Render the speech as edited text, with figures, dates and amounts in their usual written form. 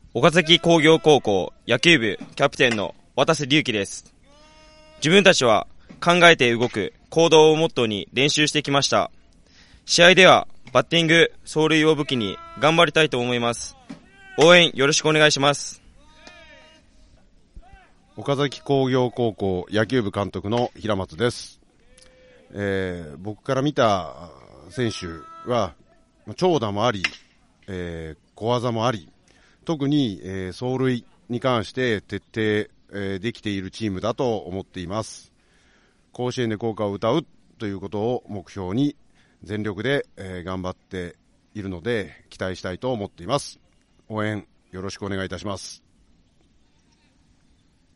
岡崎工業高校野球部キャプテンの渡瀬隆樹です。自分たちは考えて動く行動をモットーに練習してきました。試合ではバッティング、走塁を武器に頑張りたいと思います。応援よろしくお願いします。 岡崎工業高校野球部監督の平松です。僕から見た選手は長打もあり、小技もあり、特に、走塁に関して徹底、できているチームだと思っています。甲子園で校歌を歌うということを目標に全力で、頑張っているので期待したいと思っています。応援よろしくお願いいたします。